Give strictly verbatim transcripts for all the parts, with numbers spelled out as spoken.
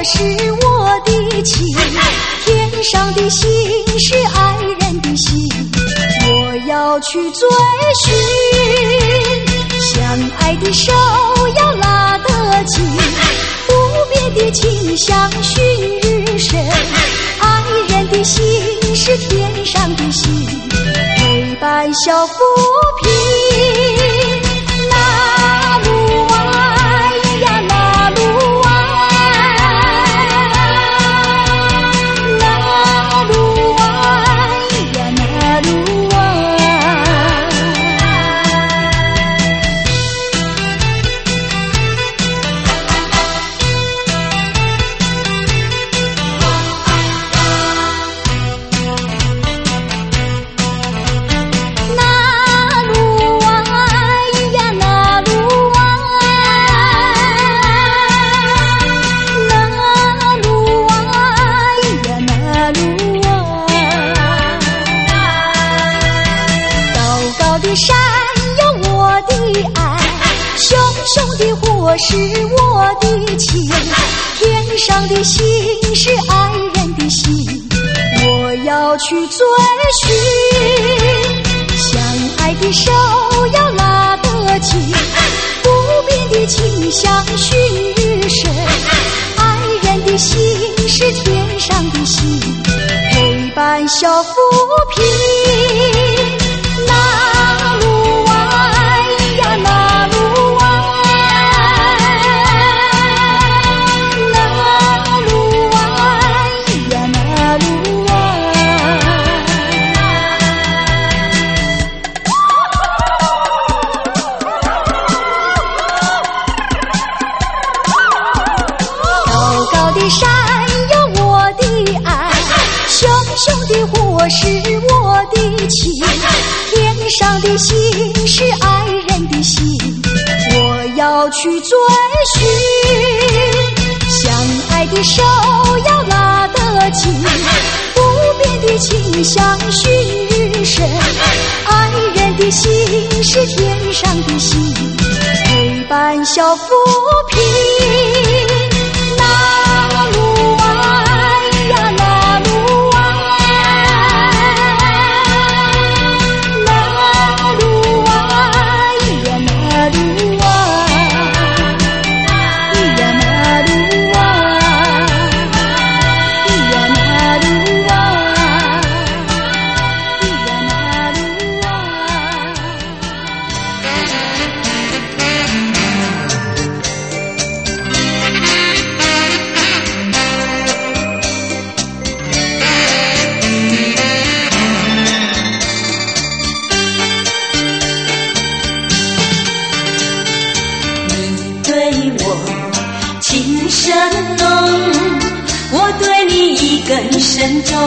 我是我的情，天上的心是爱人的心，我要去追寻，相爱的手要拉得紧，不变的情相熏日深，爱人的心是天上的心，陪伴小浮萍。那路弯呀那路弯，那路弯呀那路弯。我是我的情，天上的心是爱人的心，我要去追寻，相爱的手要拉得紧，不变的情相熏日深，爱人的心是天上的心，陪伴小浮萍。那路弯呀那路弯，我是我的情，天上的心是爱人的心，我要去追寻，相爱的手要拉得紧，不变的情相熏日深，爱人的心是天上的心，陪伴小浮萍。那路弯呀那路弯， 更深重，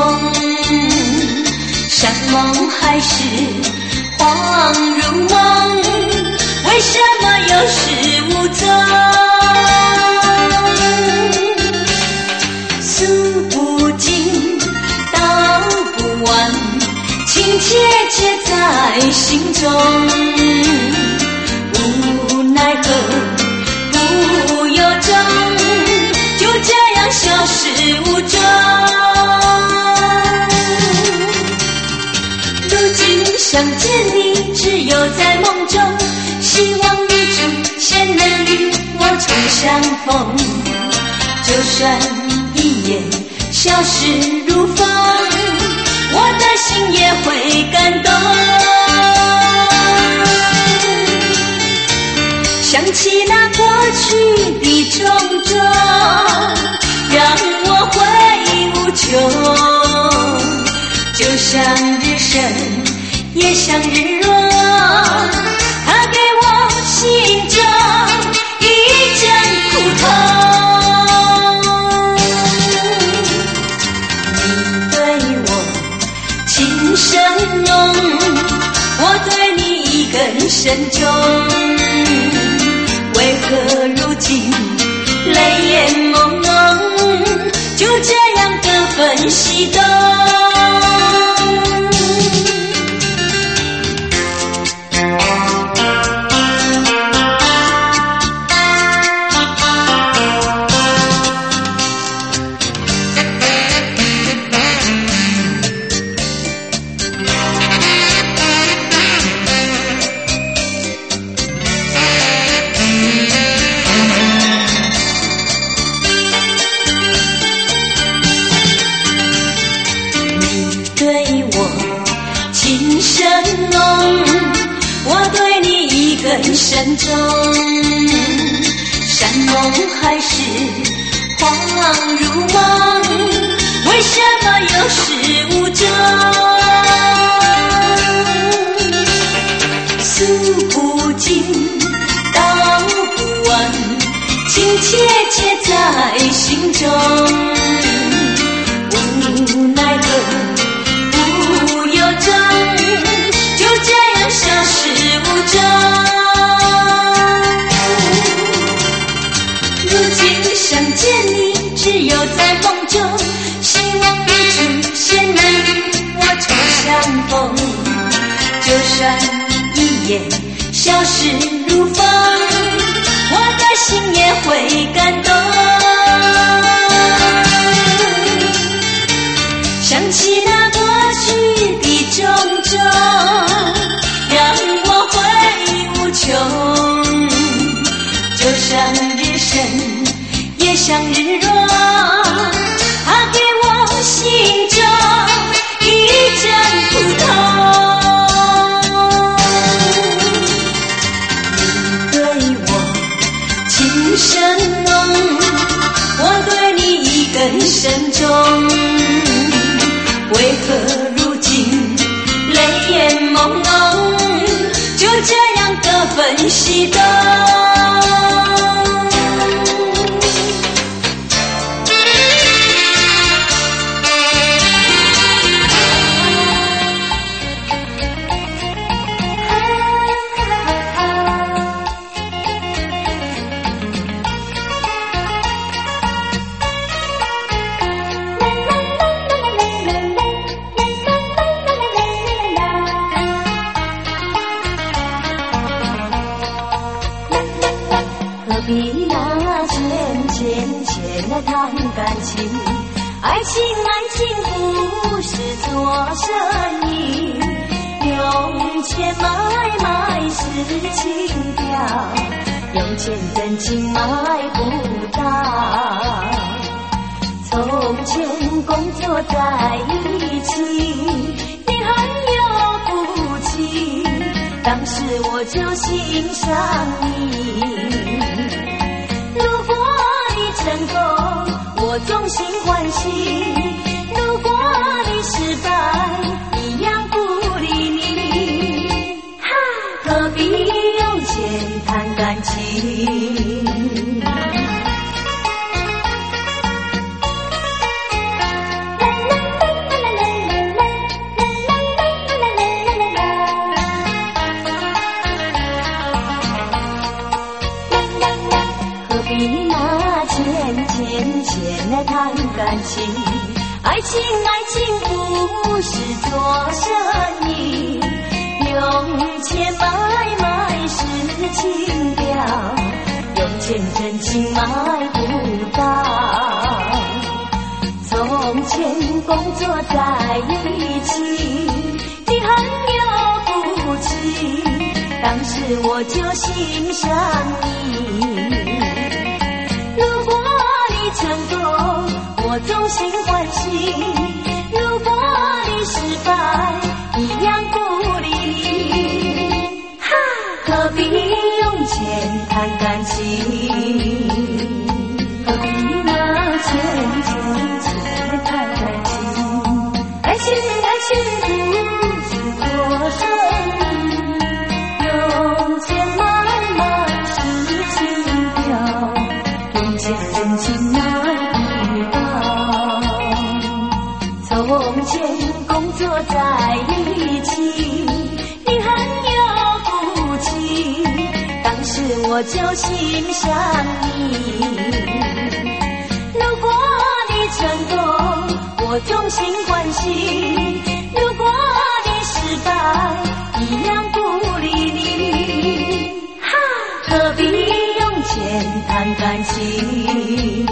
山盟海誓恍如梦，为什么有始无终？诉不尽，道不完，情切切在心中，无奈何不由衷，就这样消失无踪。想见你只有在梦中，希望日出前能与我重相逢，就算一眼消失如风，我的心也会感动。想起那过去的种种，让我回忆无穷，就像日升也像日落，它给我心中一阵苦痛。你对我情深浓，我对你更深重，为何如今泪眼朦胧，就这样各分西东。 生中，山盟海誓，恍如梦，为什么有始无终？诉不尽，道不完，情切切在心中，无奈何，不由衷，就这样消失无踪。如今想见你，只有在梦中，希望你出现能与我重相逢，就算一眼消失如风，我的心也会感动。想起那过去的种种，让我回忆无穷，就像日升也像日落，它给我心中一阵苦痛。你对我情深浓，我对你一根深重，为何如今泪眼朦胧，就这样各分西东。何必那浅浅浅的谈感情，爱情爱情不是做生意，用钱买卖是情调，用钱真情买不到。从前工作在一起，你很有骨气，当时我就欣赏你。如果你成功，我衷心欢喜；如果你失败，一样不理你。何必用钱谈感情？来谈感情，爱情爱情不是做生意，用钱买卖是情调，用钱真情买不到。从前工作在一起，你很有骨气，当时我就欣赏你。如果你成功，我衷心欢喜；如果你失败，一样不理你。何必用钱谈感情？何必拿钱钱钱谈感情？爱情爱情不是做生意，用钱买卖是情调，用钱真情买不到。从前工作在一起，你很有骨气，当时我就欣赏你。如果你成功，我衷心欢喜；如果你失败，一样不理你。何必用钱谈感情？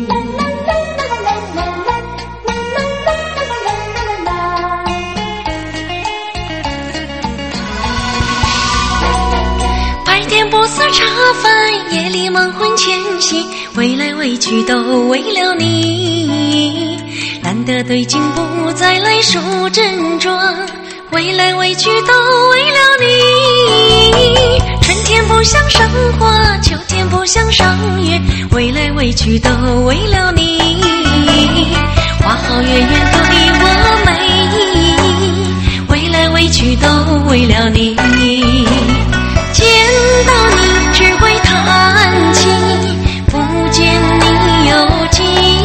白天不思茶饭，夜里忙魂牵系，为来为去都为了你。难得对镜不再来梳正装，为来为去都为了你。春天不想赏花，秋天不想赏月，为来为去都为了你。花好月圆对我美意，为来为去都为了你。见到你只会叹气，不见你有情。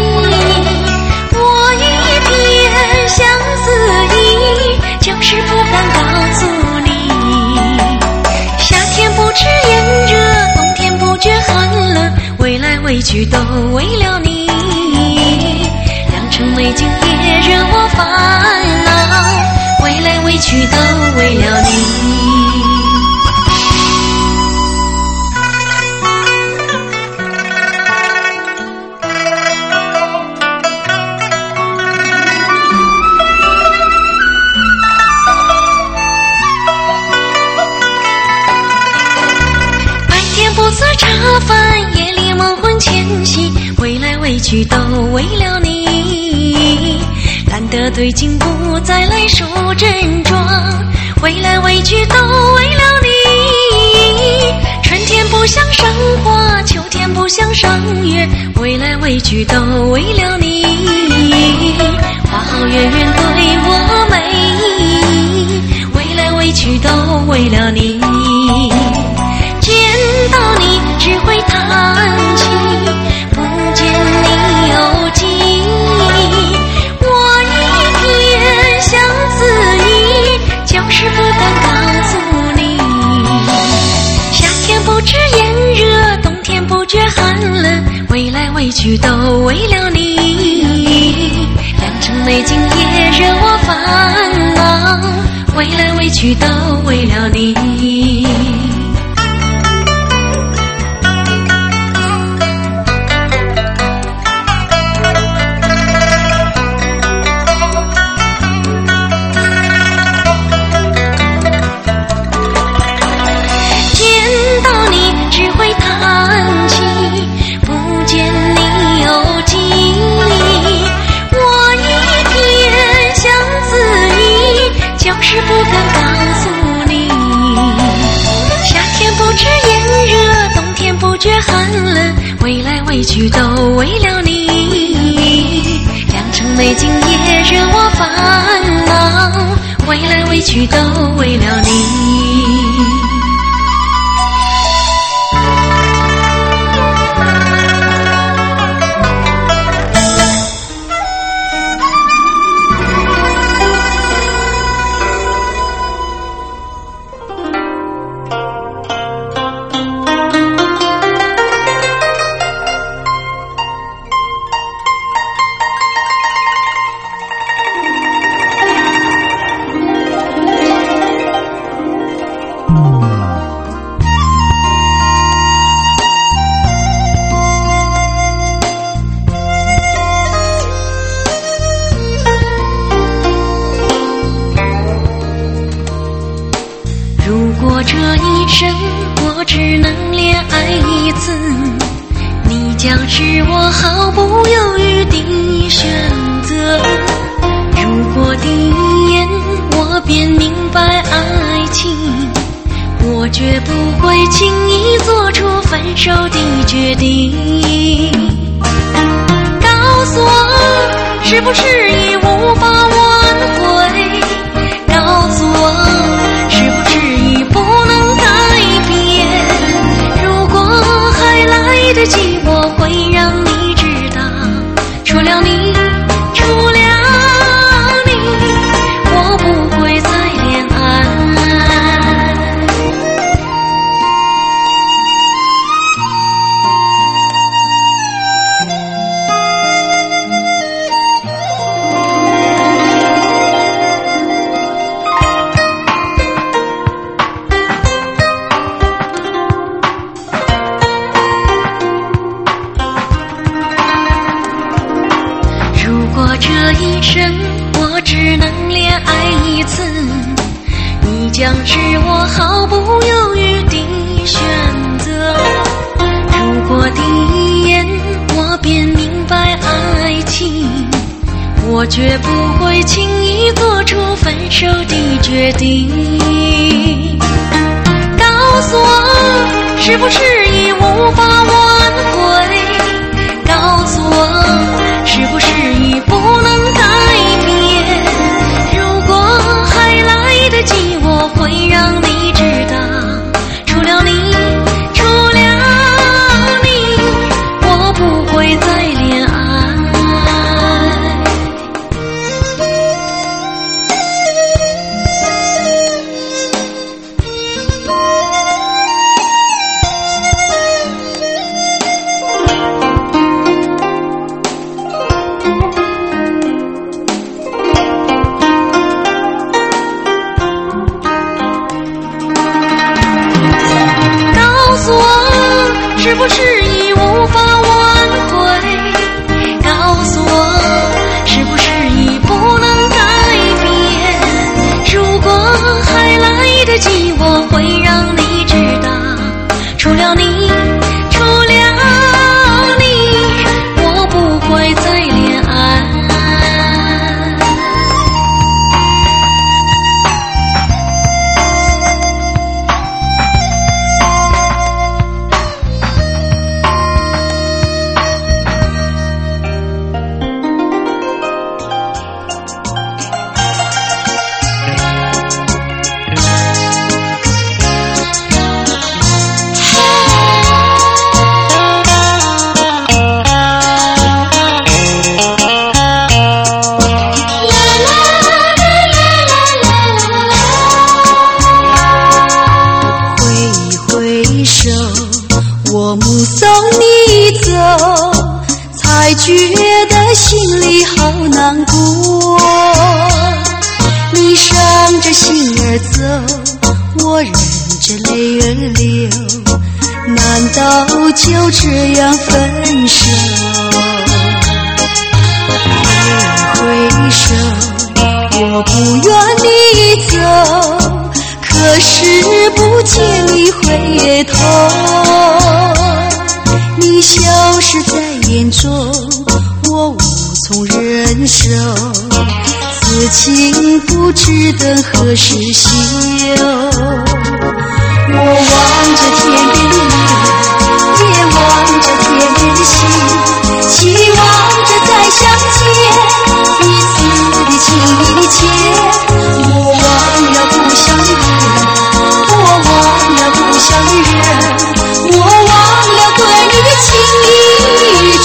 我一片相思意，就是不敢告诉你。夏天不知炎热，冬天不觉寒冷，为来为去都为了你。良辰美景也惹我烦恼，为来为去都为了你。茶饭夜里梦魂牵系，为来为去都为了你。难得对镜不再来梳正装，为来为去都为了你。春天不想赏花，秋天不想赏月，为来为去都为了你。花好月圆对我美意，为来为去都为了你。见到你只会叹气，不见你有情。我一片相思意，就是不敢告诉你。夏天不知炎热，冬天不觉寒冷，为来为去都为了你。良辰美景也惹我烦恼，为来为去都为了你。是不敢告诉你。夏天不知炎热，冬天不觉寒冷，为来为去都为了你。良辰美景也惹我烦恼，为来为去都为了你。这一生我只能恋爱一次，你将是我毫不犹豫的选择。如果第一眼我便明白爱情，我绝不会轻易做出分手的决定。告诉我是不是已无法挽回，告诉我是不是已不能改变。如果还来得及，我会让你知道，除了你，除了你，我不会再恋爱。一生我只能恋爱一次，你将是我毫不犹豫的选择。如果第一眼我便明白爱情，我绝不会轻易做出分手的决定。告诉我，是不是已无法挽回？告诉我，是不是已不能改变？如果还来得及，我会让你知道，除了你，除了你，我不会再恋爱。是不是已无法挽回？告诉我，是不是已不能改变？如果还来得及，我会让你知道，除了你，除了你，我不会再恋爱。 我目送你走，才觉得心里好难过。你伤着心儿走，我忍着泪儿流，难道就这样分手？挥挥手，我不愿你走，可是不见你回头。你消失在眼中，我无从忍受，此情不知等何时休。我望着天边的月，也望着天边的星，期望着再相见，彼此的情意切。我忘了故乡的人，我忘了故乡的人，我忘了对你的情意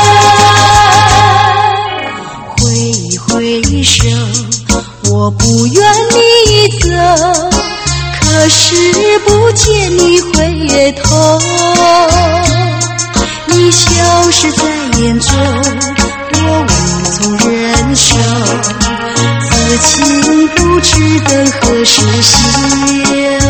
真。挥挥手，我不愿你走，可是不见你回头。你消失在眼中，我无从忍受，此情不知等何时休。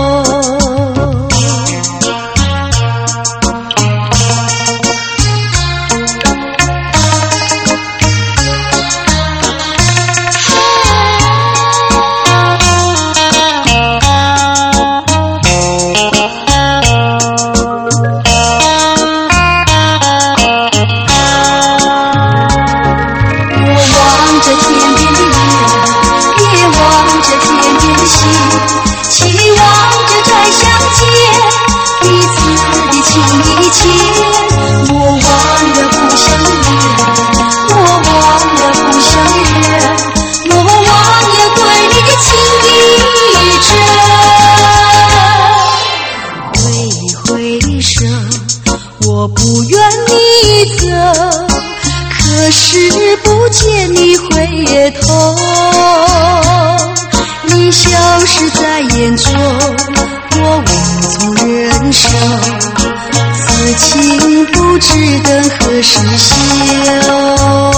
我不愿你走，可是不见你回头。你消失在眼中，我无从忍受，此情不知等何时休。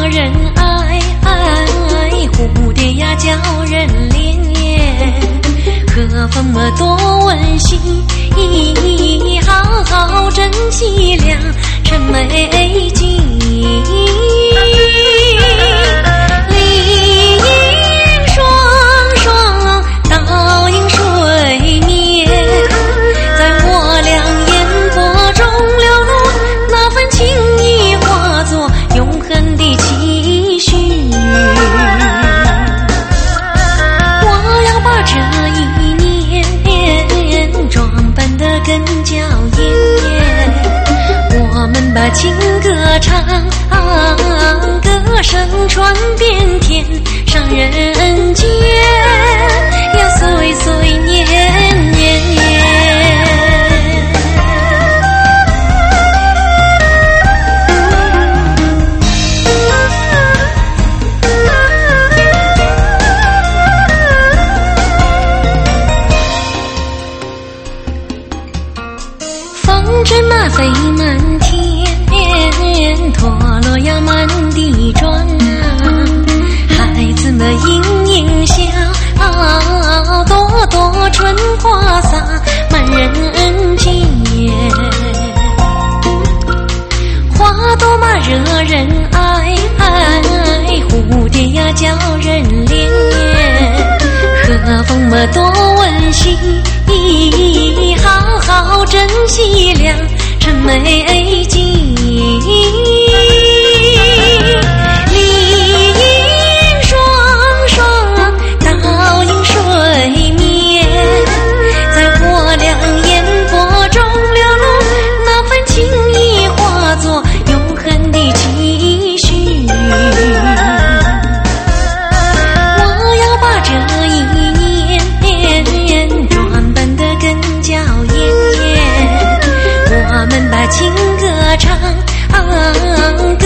人爱，蝴蝶呀叫人怜。可风么多温馨，好好珍惜良辰美景。丽影双双，倒映水面，在我俩眼波中流露，那份情意化作永恒的期许。我要把这一年装扮得更娇艳艳，我们把情歌唱，歌声传遍天上人间，呀岁岁年年年。风筝马飞满天，陀螺呀满地转啊，孩子们盈盈笑，朵朵春花洒满人间。花朵嘛惹人爱，蝴蝶呀叫人怜。和风么多温馨，好好珍惜良辰美景。丽影双双，倒映水面，在我俩眼波中流露，那份情意化作永恒的期许。我要把这一年装扮得更娇艳艳，我们把情歌唱，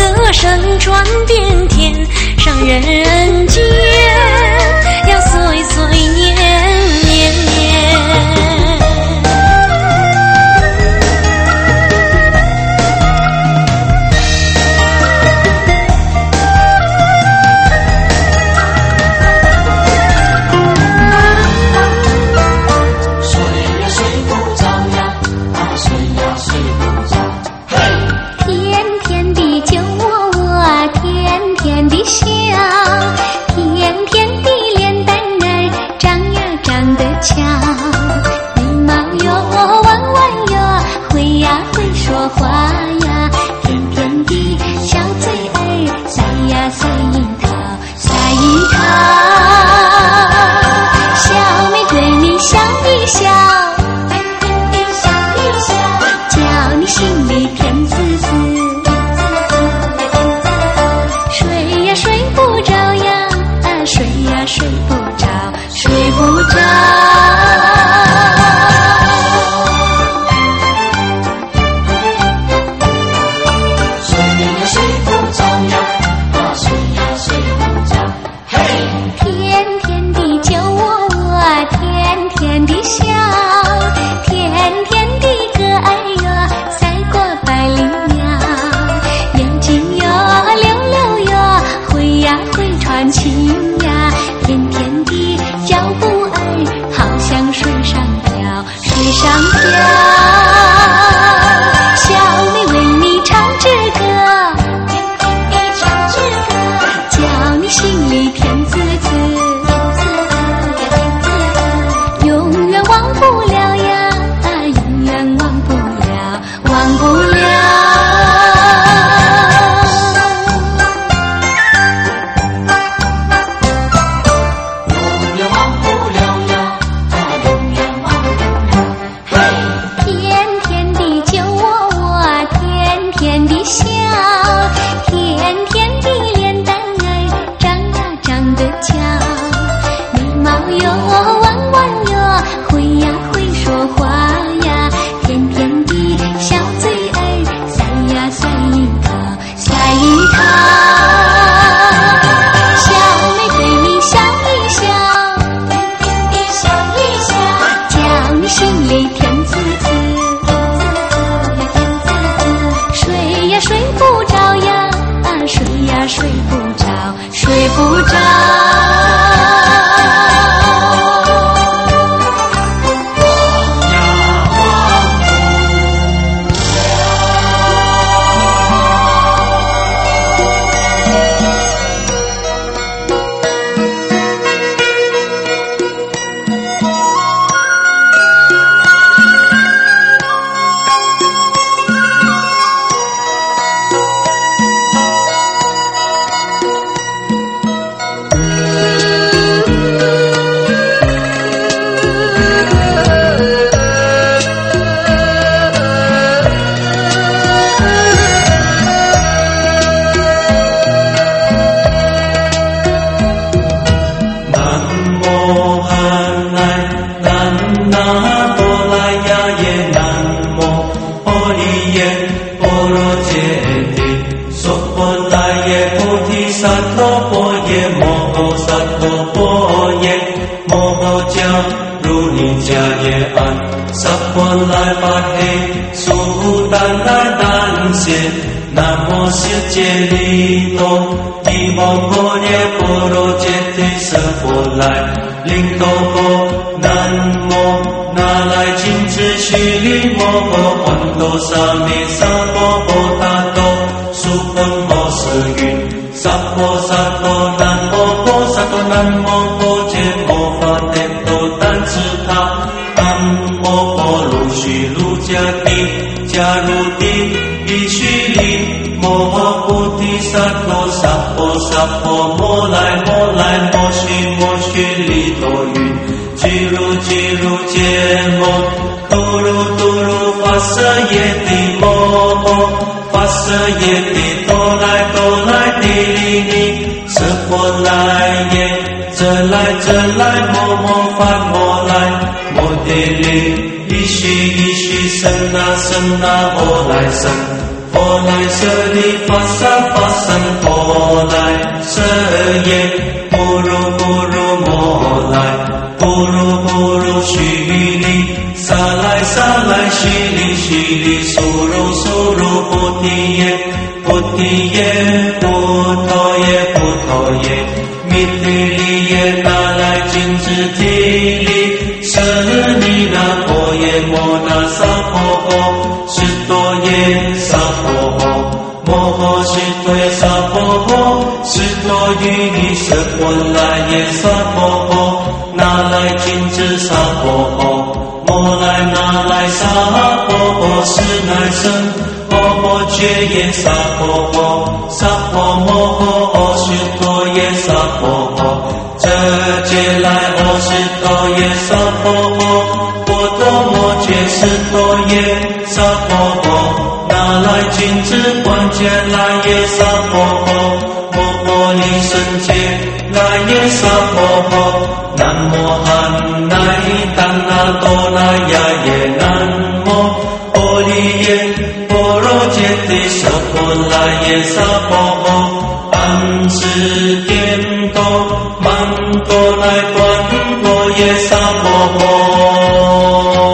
假如你家也安，十方来发黑，苏丹来丹仙，南无世界利多，地摩婆耶波罗揭谛舍佛来，灵多婆南无那来金智须离摩诃环多沙弥萨婆诃他多，苏本摩舍云，萨婆萨多南摩婆萨多南摩婆揭摩法帝多丹智他，南摩婆卢须卢迦帝迦卢帝必须离摩诃菩提萨多萨婆萨婆摩来摩来摩须摩须离多云，俱如俱如揭摩多如多如发舍耶帝摩诃发舍耶帝多来多来帝利尼舍婆来耶这来这来摩摩发摩来摩帝利一须一须生那生那佛来生佛来舍利发萨发生佛来舍耶不如不如摩来不如不如须离萨来萨来须离须离苏如苏如菩提耶菩提耶菩陀耶菩陀耶弥提利耶那来金智提利舍尼那婆耶摩那萨婆诃释多耶萨婆诃摩诃释多耶萨婆诃释多于尼舍婆来耶萨婆诃那来金智萨婆诃摩来那来萨婆诃是乃生婆诃觉耶萨婆诃萨婆摩诃阿释多耶萨婆诃这界来阿释多耶萨婆诃波多摩觉释多耶萨婆诃那来金智观界来耶萨婆诃摩诃离生界来耶萨婆诃南无汉那丹那多那呀耶南无波利耶波罗揭谛舍婆来耶萨婆诃安世颠多曼多来观多耶萨婆诃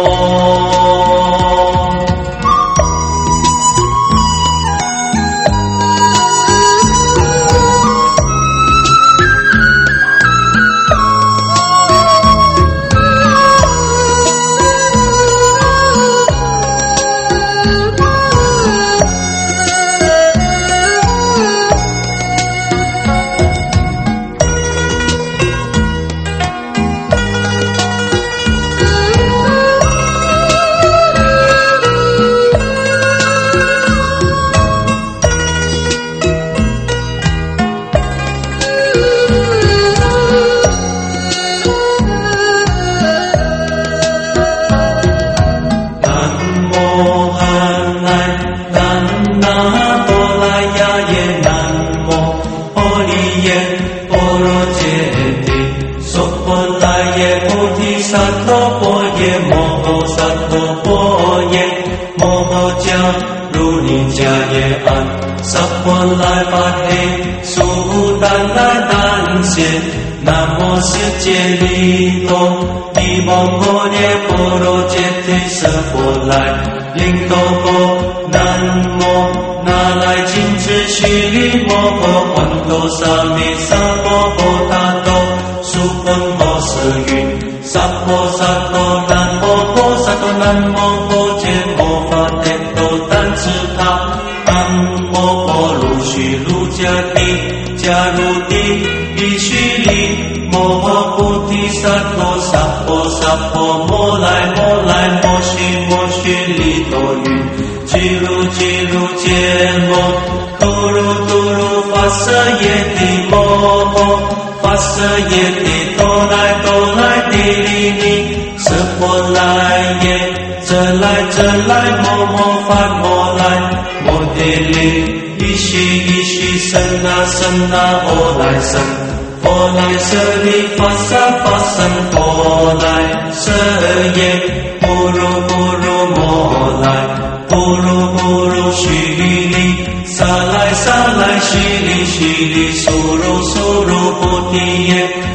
南无世界利多，地摩婆耶波罗揭谛舍佛来，灵多婆南无那来金智须离摩诃环多沙弥萨婆诃他多，苏本摩舍云，萨婆萨多南摩婆萨多南摩婆揭摩法帝多丹智他，南摩婆卢须卢迦帝迦卢帝必须离摩诃菩提萨埵萨婆萨婆摩来摩来摩须摩须离多云，俱如俱如揭摩多如多如发舍耶帝摩诃发舍耶帝多来多来帝利尼舍婆来耶这来这来摩摩发摩来摩帝利一须一须生那生那佛来生佛来舍利发萨发生佛来舍耶不如不如摩来不如不如须离萨来萨来须离须离苏如苏如菩提耶菩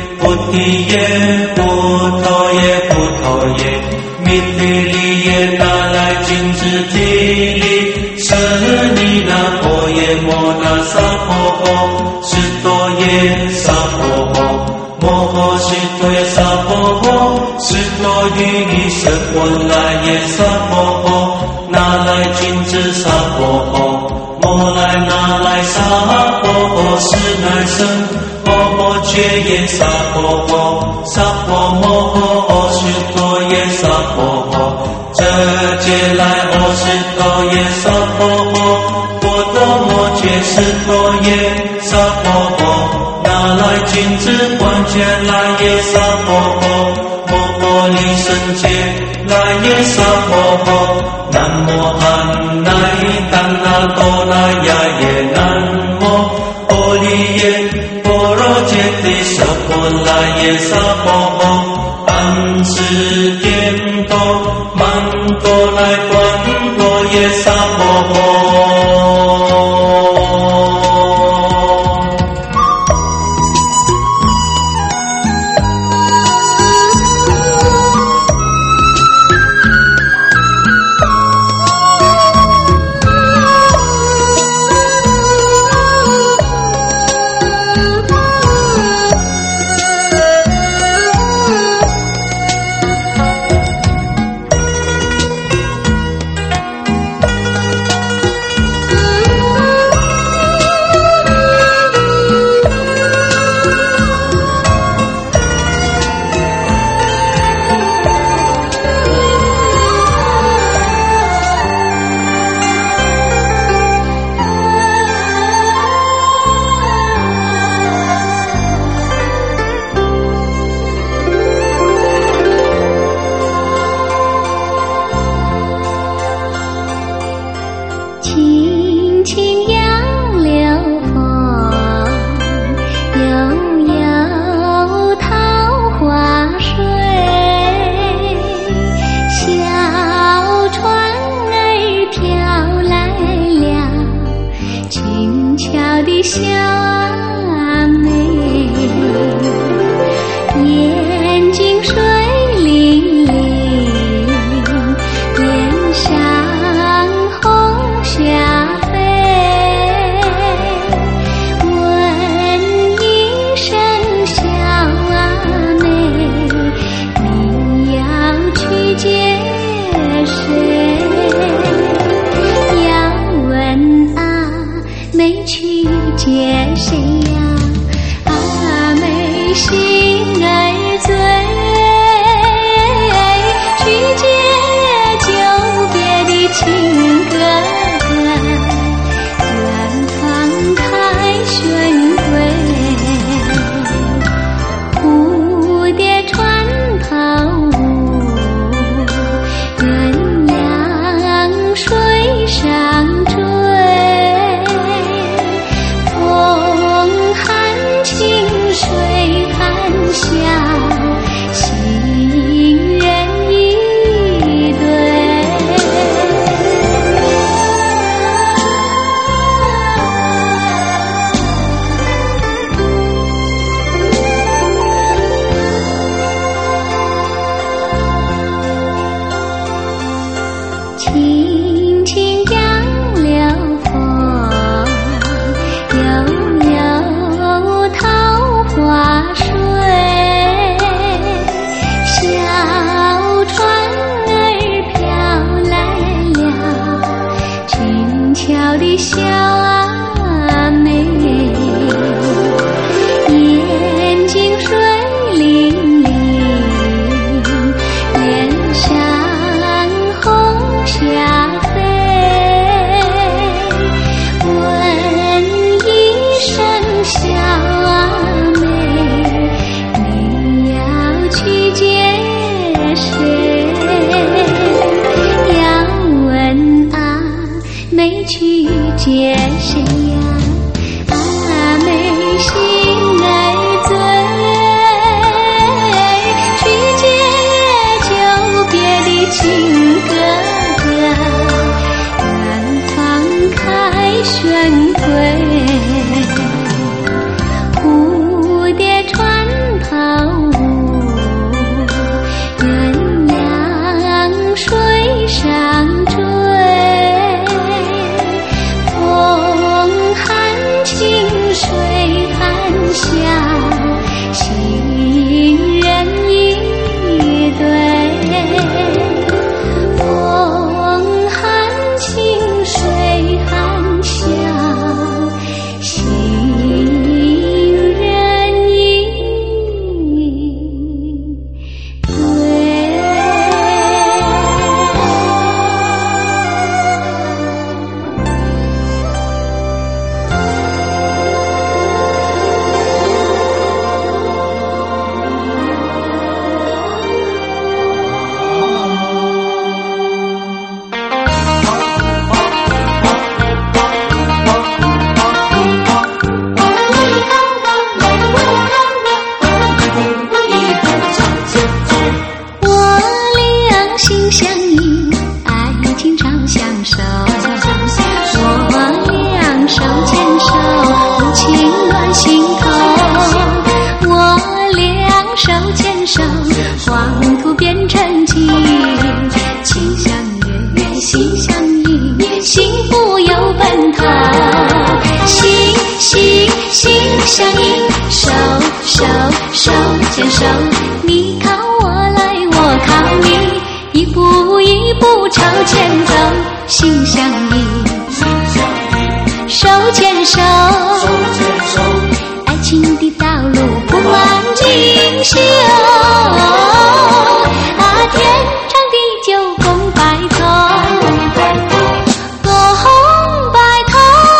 提耶，骨头耶，骨头耶，米地里耶，拿来金子地里，是你那波耶摩那萨婆诃，是多耶萨婆诃。摩诃是多耶萨婆诃，是多于你是本来耶萨婆诃，拿来金子萨婆诃，摩来拿来萨婆诃，是乃生，摩诃觉耶萨婆诃，萨婆摩诃是多耶萨婆诃，这劫来哦是多耶萨婆诃，波多摩羯是多耶萨婆诃，拿来金子关节来耶萨婆诃，摩诃离生劫来耶萨婆诃，南无汉那当那多那呀耶南无阿利耶波罗揭谛舍波那耶萨婆诃，安世颠多曼多来观多耶萨婆诃。 蝴蝶穿透土变成金。情相悦，心相依，幸福有奔头。心心心相印，手手手牵手，你靠我来，我靠你，一步一步朝前走。心相依，手牵手，爱情的道路不满锦绣。啊，天长地久共白头，共白头。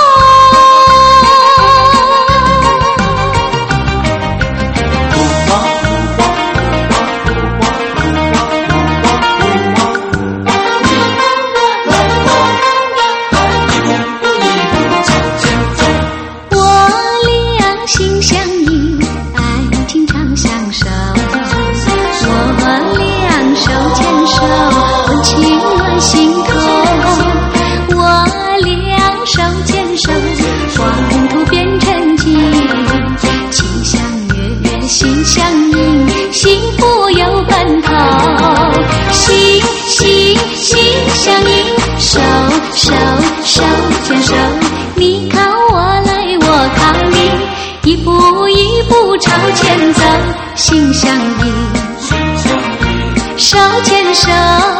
心相印，幸福有奔头。心心心相印，手手手牵手，你靠我来，我靠你，一步一步朝前走。心相印，手牵手，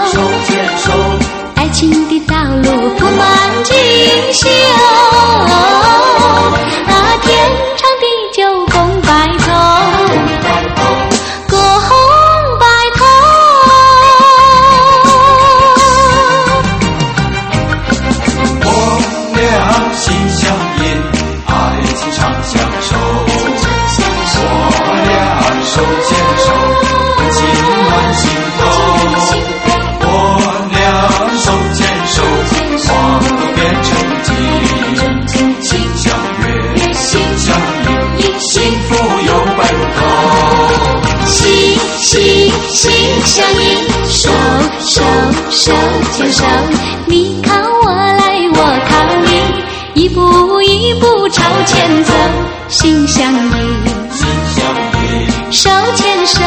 爱情的道路铺满锦绣。啊，天长地久共白头。心相印，手手手牵手，你靠我来，我靠你，一步一步朝前走。心相印，手牵手，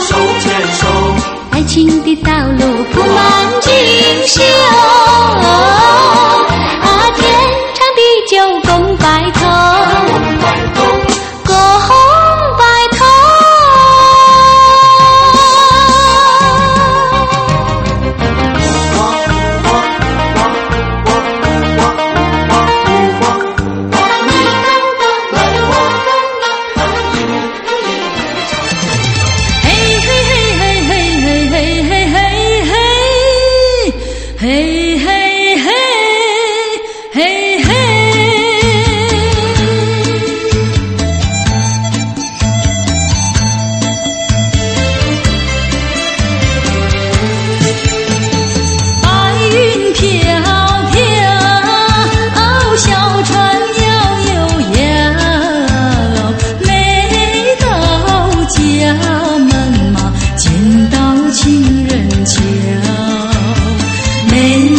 爱情的道路铺满锦绣。啊，天长地久共白头。 嘿嘿嘿，嘿嘿。白云飘飘，小船摇悠摇，每到家门嘛，见到情人桥。每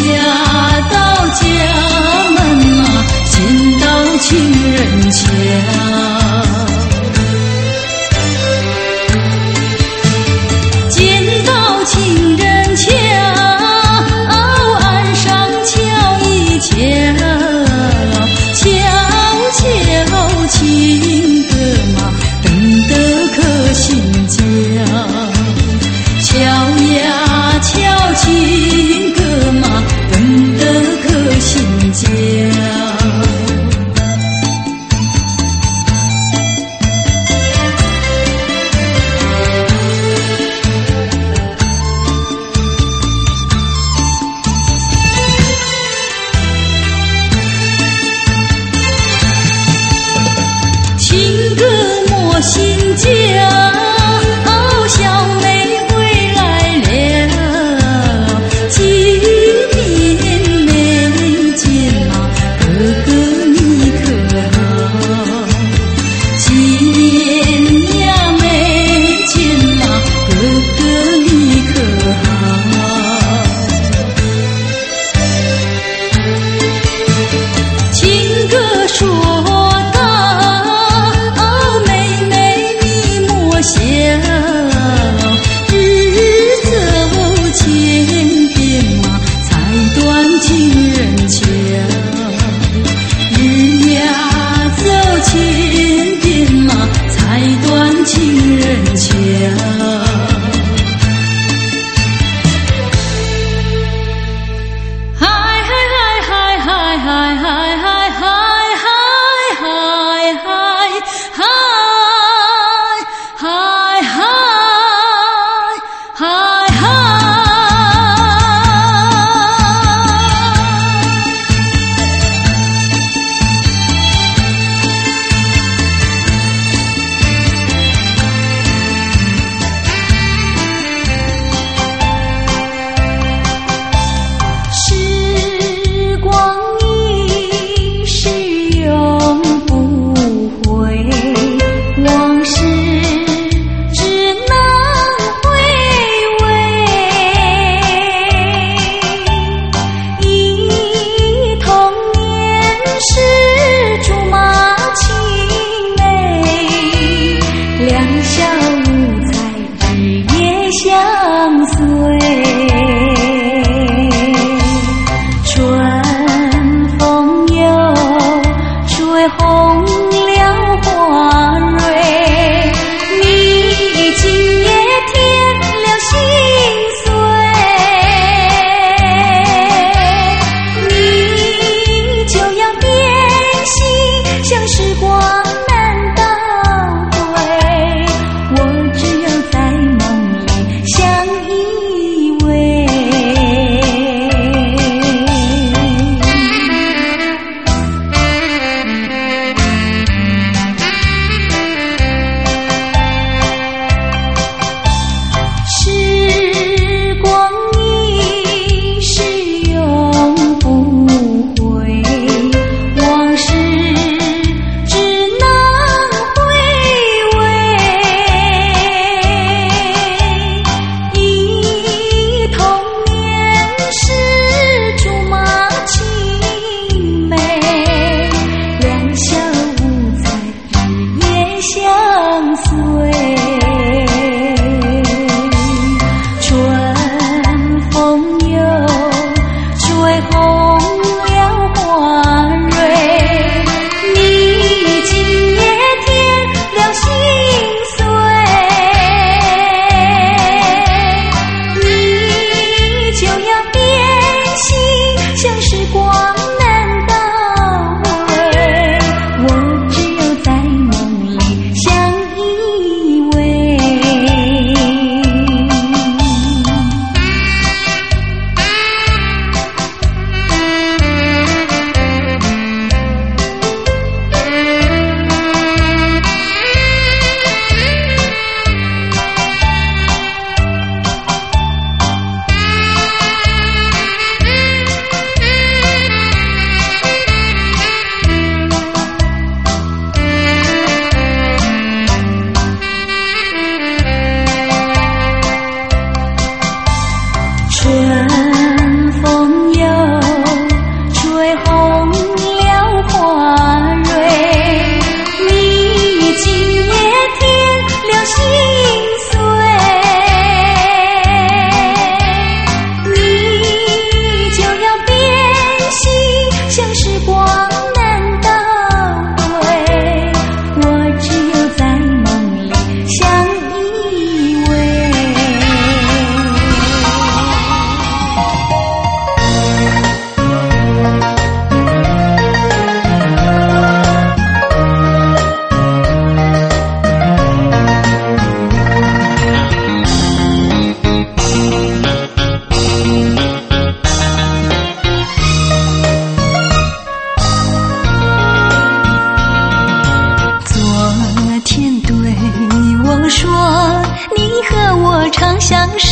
我常相守。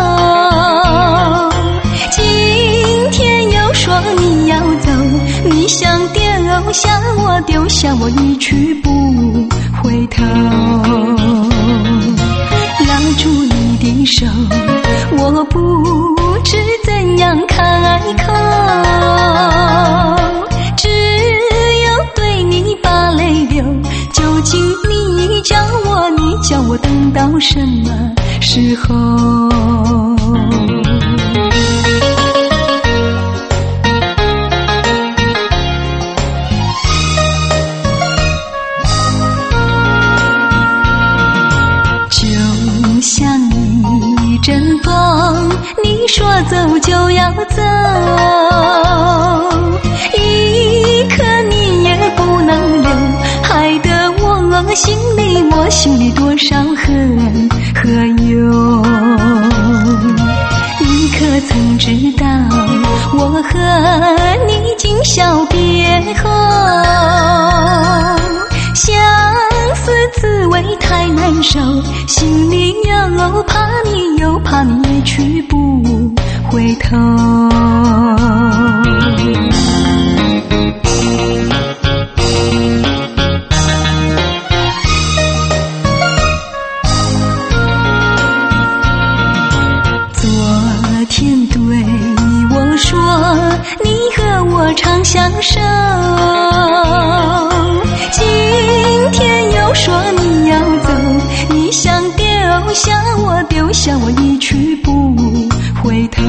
今天又说你要走，你想丢下我，丢下我一去不回头。拉住你的手，我不知怎样开口，只有对你把泪流。究竟你叫我，你叫我等到什么时候？就像一阵风，你说走就要走，一刻你也不能留，害得我心里我心里多少恨和忧。你可曾知道我和你今宵别后，相思滋味太难受，心里又怕你又怕你一去不回头。昨天对我说你和我常相守，今天又说你要走，你想丢下我，丢下我一去不回头。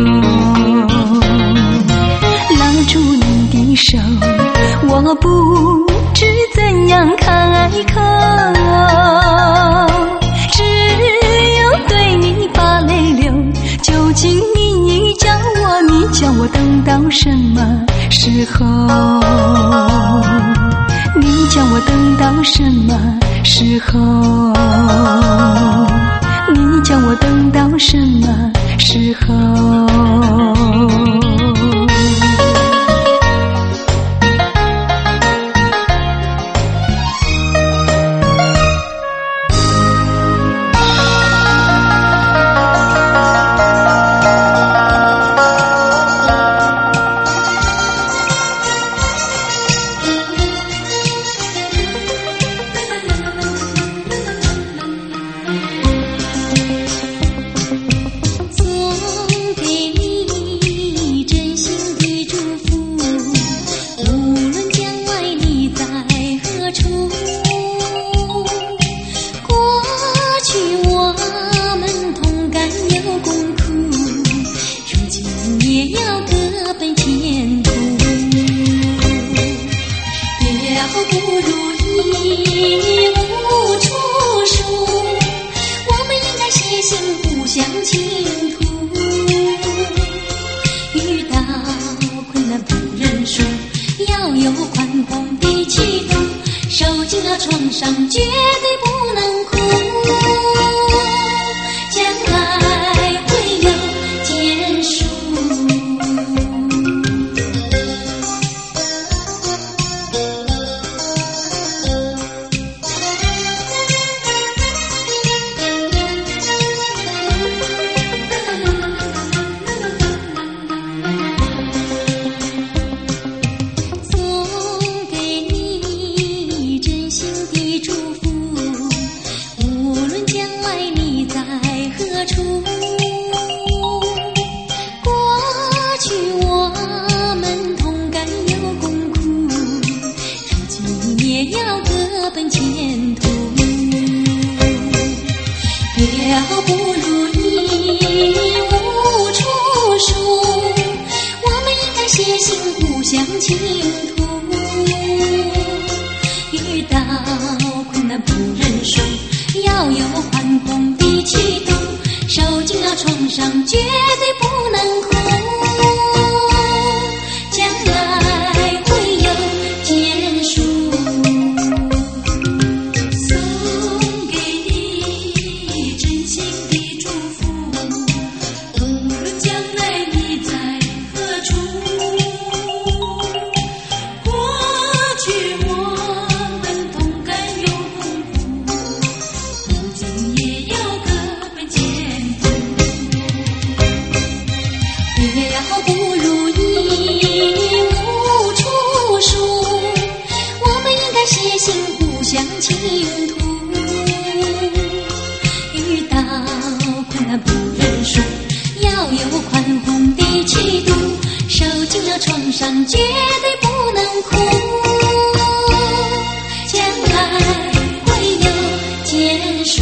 拉住你的手，我不知怎样开口，只有对你把泪流。究竟你叫我，你叫我等到什么时候？你叫我等到什么时候？你叫我等到什么时候？ 也有个本钱。 难不认输，要有宽宏的气度，受尽了创伤绝对不能哭，将来会有结束。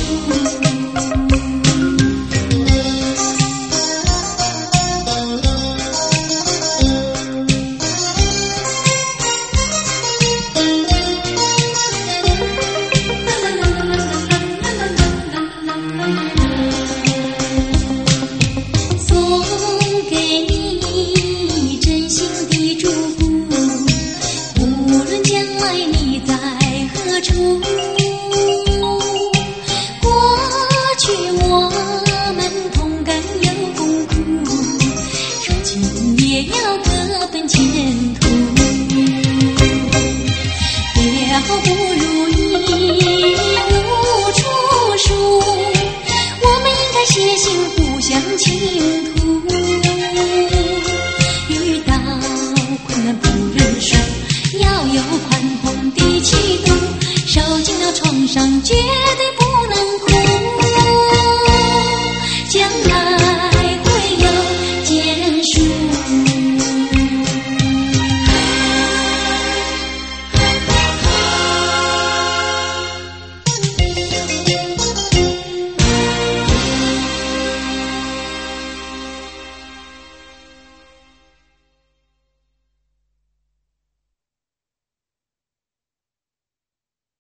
伤绝